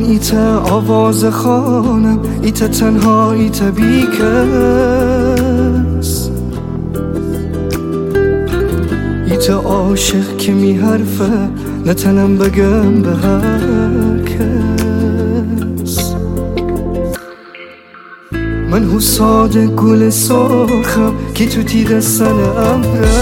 ایتا آواز خانم، ایتا تنها، ایتا بیکس، ایتا عاشق که می حرفه نتنم بگم به هر کس. من هو ساده گل سرخم که تو تیغ سنم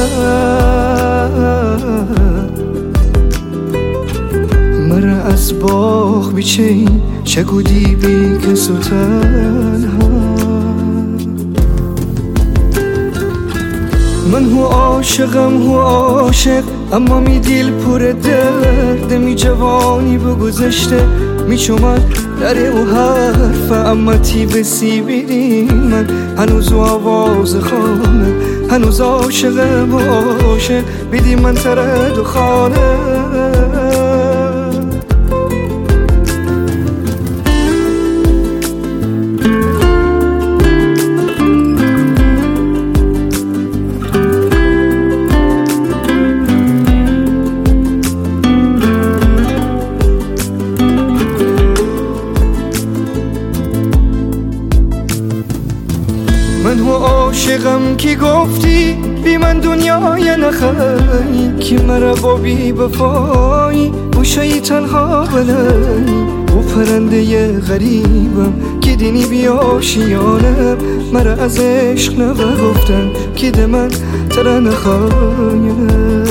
مرا از باغ بیچین شگودی بی کس و تنها. من هو عاشقم، هو عاشق، اما می دیل پر درد، می جوانی بگذشته می چومد در او حرفه، اما تی بسی بیدین من هنوز و آواز خانه، هنوز عاشقم و عاشق بیدی من ترد و خانه. من هو عاشقم که گفتی بی من دنیای نخوایی، که مرا با بی وفایی گوشه‌ای تنها بلایی، و پرنده غریبم که دینی بی آشیانم، مرا از عشق نگفتن که ده من ترا نخوایم.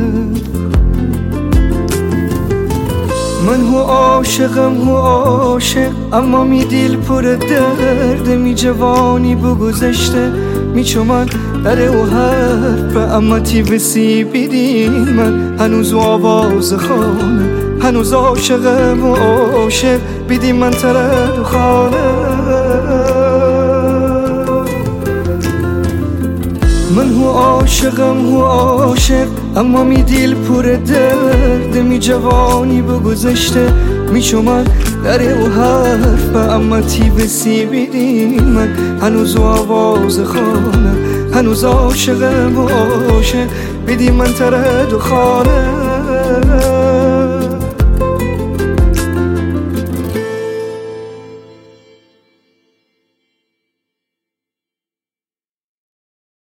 من هو عاشقم، هو عاشق، اما می دیل پر درد، می جوانی بگذشته می چومن در او حرف، اما تی بسی بیدی من هنوز و آواز خانه، هنوز عاشقم و عاشق بیدی من ترد و خانه. من هو عاشقم، هو عاشق، اما می دیل پر درد، می جوانی بگذشته می چومن در او حرف، اما تی بسی بیدی من هنوز و آواز خانه، هنوز عاشقم و عاشق بیدی من ترد و خانه.